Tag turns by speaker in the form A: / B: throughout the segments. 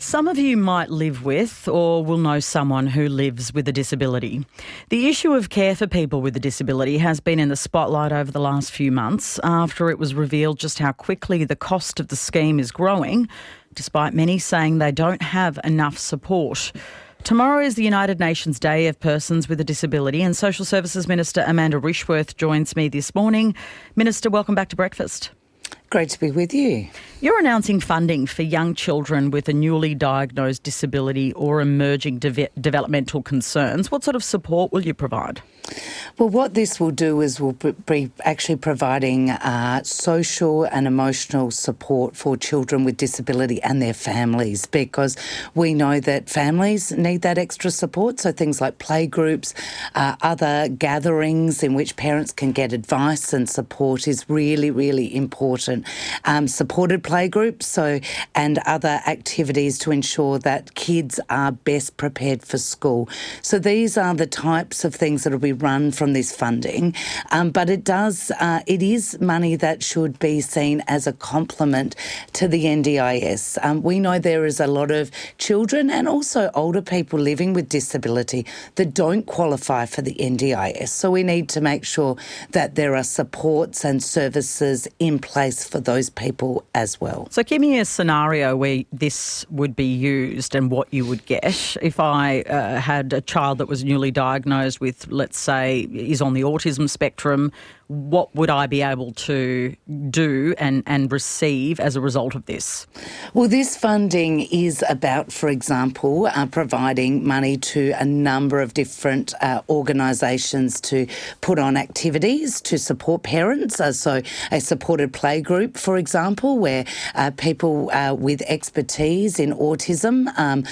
A: Some of you might live with or will know someone who lives with a disability. The issue of care for people with a disability has been in the spotlight over the last few months after it was revealed just how quickly the cost of the scheme is growing, despite many saying they don't have enough support. Tomorrow is the United Nations Day of Persons with a Disability, and Social Services Minister Amanda Rishworth joins me this morning. Minister, welcome back to Breakfast.
B: Great to be with you.
A: You're announcing funding for young children with a newly diagnosed disability or emerging developmental concerns. What sort of support will you provide?
B: Well, what this will do is we'll be actually providing social and emotional support for children with disability and their families, because we know that families need that extra support. So things like playgroups, other gatherings in which parents can get advice and support is really, really important. Supported playgroups and other activities to ensure that kids are best prepared for school. So these are the types of things that will be run from this funding, but it is money that should be seen as a complement to the NDIS. We know there is a lot of children and also older people living with disability that don't qualify for the NDIS, so we need to make sure that there are supports and services in place for those people as well.
A: So give me a scenario where this would be used and what you would get. If I had a child that was newly diagnosed with, let's say, is on the autism spectrum, what would I be able to do and receive as a result of this?
B: Well, this funding is about, for example, providing money to a number of different organisations to put on activities to support parents. So a supported playgroup, for example, where people with expertise in autism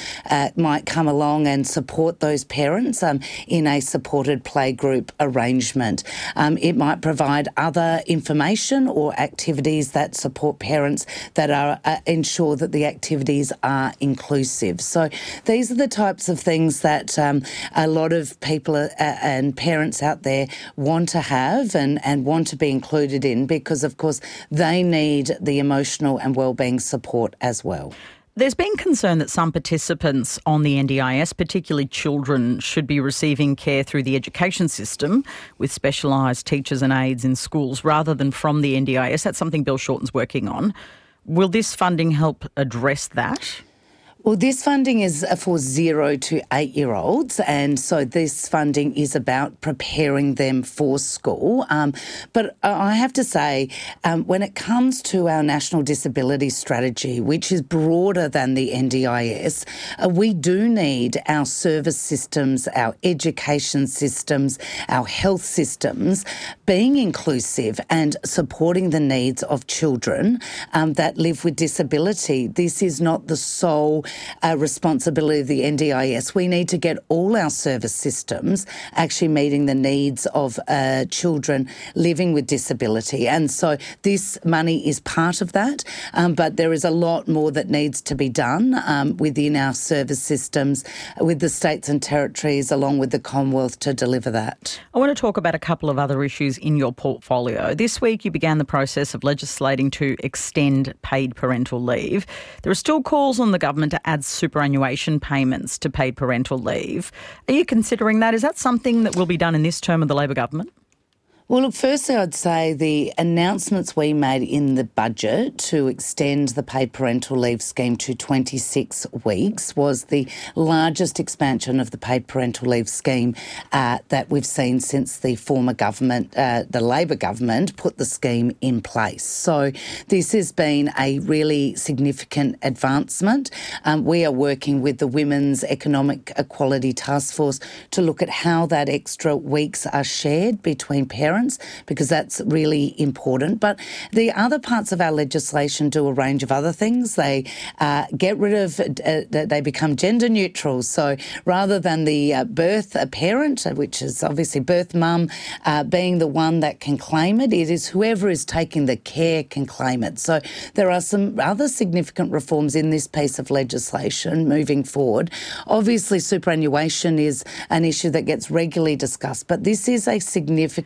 B: might come along and support those parents in a supported playgroup arrangement. It might provide other information or activities that support parents that are ensure that the activities are inclusive. So these are the types of things that a lot of people and parents out there want to have and want to be included in, because of course they need the emotional and wellbeing support as well.
A: There's been concern that some participants on the NDIS, particularly children, should be receiving care through the education system with specialised teachers and aides in schools rather than from the NDIS. That's something Bill Shorten's working on. Will this funding help address that?
B: Well, this funding is for 0 to 8-year-olds, and so this funding is about preparing them for school. But I have to say, when it comes to our National Disability Strategy, which is broader than the NDIS, we do need our service systems, our education systems, our health systems being inclusive and supporting the needs of children that live with disability. This is not the sole responsibility of the NDIS. We need to get all our service systems actually meeting the needs of children living with disability. And so this money is part of that, but there is a lot more that needs to be done within our service systems, with the states and territories, along with the Commonwealth, to deliver that.
A: I want to talk about a couple of other issues in your portfolio. This week you began the process of legislating to extend paid parental leave. There are still calls on the government to add superannuation payments to paid parental leave. Are you considering that? Is that something that will be done in this term of the Labor government?
B: Well, look, firstly, I'd say the announcements we made in the budget to extend the paid parental leave scheme to 26 weeks was the largest expansion of the paid parental leave scheme that we've seen since the former government, the Labor government, put the scheme in place. So this has been a really significant advancement. We are working with the Women's Economic Equality Task Force to look at how that extra weeks are shared between parents, because that's really important. But the other parts of our legislation do a range of other things. They get rid of, they become gender neutral. So rather than the birth parent, which is obviously birth mum, being the one that can claim it, it is whoever is taking the care can claim it. So there are some other significant reforms in this piece of legislation moving forward. Obviously, superannuation is an issue that gets regularly discussed, but this is a significant reform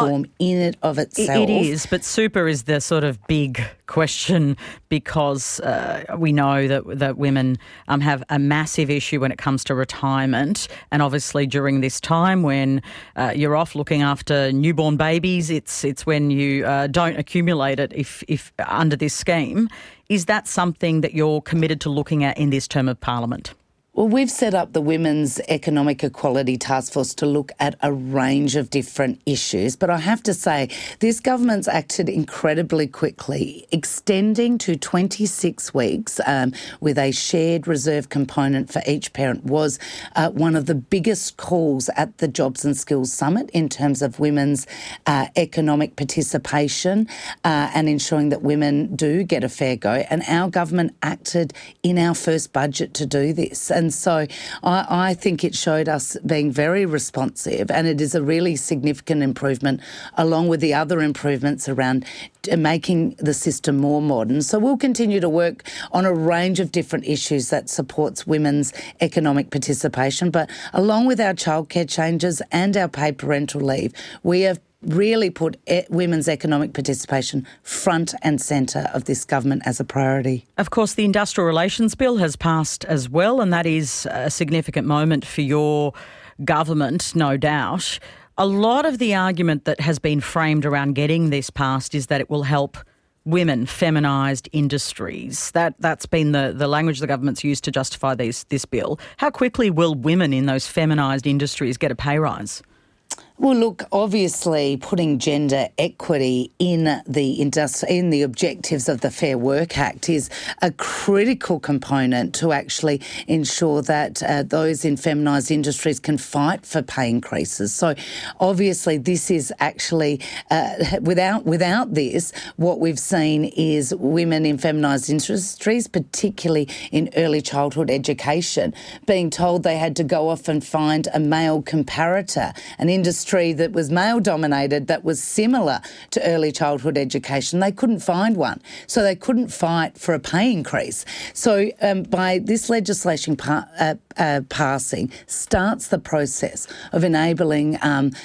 B: reform in and of itself.
A: It is, but super is the sort of big question because we know that women have a massive issue when it comes to retirement, and obviously during this time when you're off looking after newborn babies, it's when you don't accumulate it if under this scheme. Is that something that you're committed to looking at in this term of Parliament?
B: Well, we've set up the Women's Economic Equality Task Force to look at a range of different issues. But I have to say, this government's acted incredibly quickly, extending to 26 weeks with a shared reserve component for each parent was one of the biggest calls at the Jobs and Skills Summit in terms of women's economic participation and ensuring that women do get a fair go. And our government acted in our first budget to do this. And so I think it showed us being very responsive, and it is a really significant improvement along with the other improvements around making the system more modern. So we'll continue to work on a range of different issues that supports women's economic participation. But along with our childcare changes and our paid parental leave, we have really put women's economic participation front and centre of this government as a priority.
A: Of course, the Industrial Relations Bill has passed as well, and that is a significant moment for your government, no doubt. A lot of the argument that has been framed around getting this passed is that it will help women, feminised industries. That's been the language the government's used to justify this bill. How quickly will women in those feminised industries get a pay rise?
B: Well, look, obviously putting gender equity in the objectives of the Fair Work Act is a critical component to actually ensure that those in feminised industries can fight for pay increases. So obviously this is actually, without this, what we've seen is women in feminised industries, particularly in early childhood education, being told they had to go off and find a male comparator, an industry that was male-dominated that was similar to early childhood education. They couldn't find one, so they couldn't fight for a pay increase. So by this legislation passing starts the process of enabling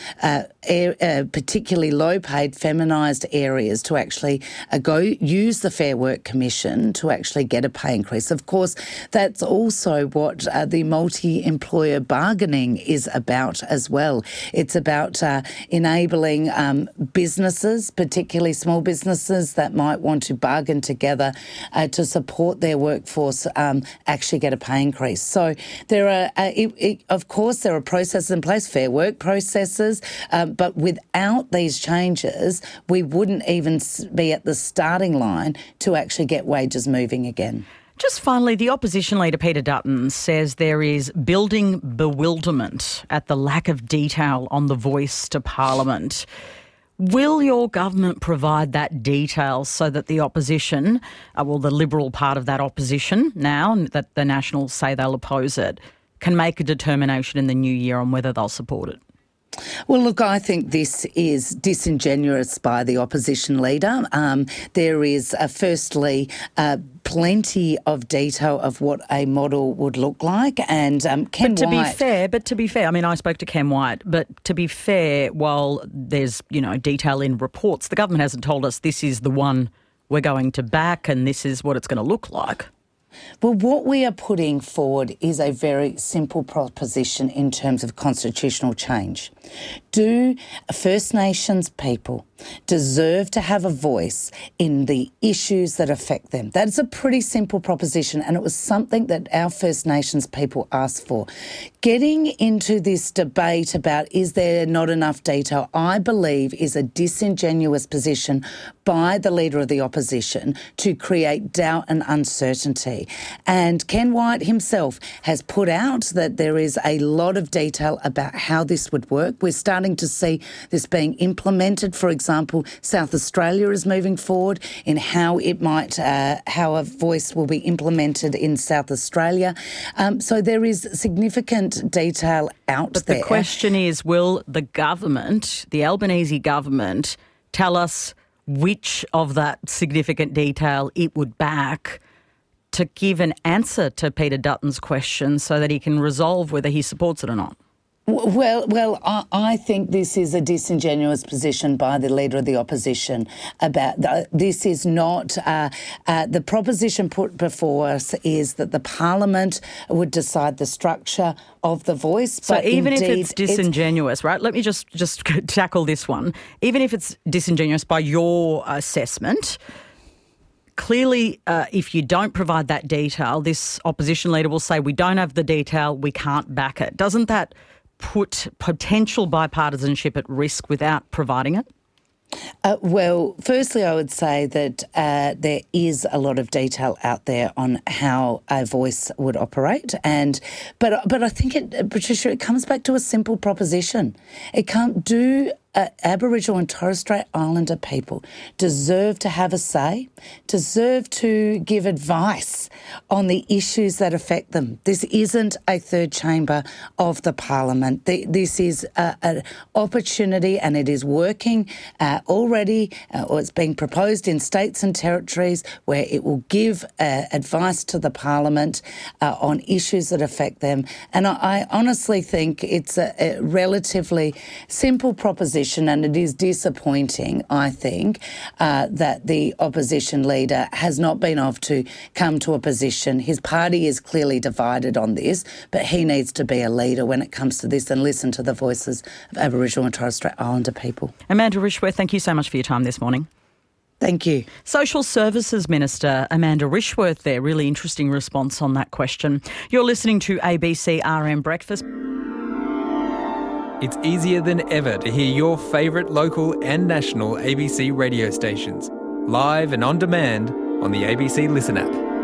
B: particularly low-paid feminised areas to actually go use the Fair Work Commission to actually get a pay increase. Of course, that's also what the multi-employer bargaining is about as well. It's about enabling businesses, particularly small businesses that might want to bargain together to support their workforce actually get a pay increase. So there are, of course, there are processes in place, fair work processes, but without these changes, we wouldn't even be at the starting line to actually get wages moving again.
A: Just finally, the opposition leader Peter Dutton says there is building bewilderment at the lack of detail on the voice to Parliament. Will your government provide that detail so that the opposition, the Liberal part of that opposition now, that the Nationals say they'll oppose it, can make a determination in the new year on whether they'll support it?
B: Well, look, I think this is disingenuous by the opposition leader. There is, firstly, plenty of detail of what a model would look like, and Ken White.
A: But to be fair, I mean, I spoke to Ken White. But to be fair, while there's detail in reports, the government hasn't told us this is the one we're going to back and this is what it's going to look like.
B: Well, what we are putting forward is a very simple proposition in terms of constitutional change. Do First Nations people deserve to have a voice in the issues that affect them? That's a pretty simple proposition, and it was something that our First Nations people asked for. Getting into this debate about is there not enough detail, I believe is a disingenuous position by the Leader of the Opposition to create doubt and uncertainty. And Ken White himself has put out that there is a lot of detail about how this would work. We're starting to see this being implemented. For example, South Australia is moving forward in how it might, how a voice will be implemented in South Australia. So there is significant detail out there.
A: But the question is, will the government, the Albanese government, tell us which of that significant detail it would back to give an answer to Peter Dutton's question so that he can resolve whether he supports it or not?
B: Well, I think this is a disingenuous position by the Leader of the Opposition about this is not the proposition put before us is that the Parliament would decide the structure of the voice.
A: So
B: but
A: even
B: indeed,
A: if it's disingenuous, right? Let me just tackle this one. Even if it's disingenuous by your assessment, clearly, if you don't provide that detail, this opposition leader will say, we don't have the detail, we can't back it. Doesn't that put potential bipartisanship at risk without providing it?
B: Well, firstly, I would say that there is a lot of detail out there on how a voice would operate, but I think Patricia, it comes back to a simple proposition. It can't do. Aboriginal and Torres Strait Islander people deserve to have a say, deserve to give advice on the issues that affect them. This isn't a third chamber of the Parliament. This is an opportunity, and it is working already, or it's being proposed in states and territories where it will give advice to the Parliament on issues that affect them. And I honestly think it's a relatively simple proposition. And it is disappointing, I think, that the opposition leader has not been able to come to a position. His party is clearly divided on this, but he needs to be a leader when it comes to this and listen to the voices of Aboriginal and Torres Strait Islander people.
A: Amanda Rishworth, thank you so much for your time this morning.
B: Thank you.
A: Social Services Minister Amanda Rishworth there. Really interesting response on that question. You're listening to ABC RM Breakfast.
C: It's easier than ever to hear your favourite local and national ABC radio stations, live and on demand on the ABC Listen app.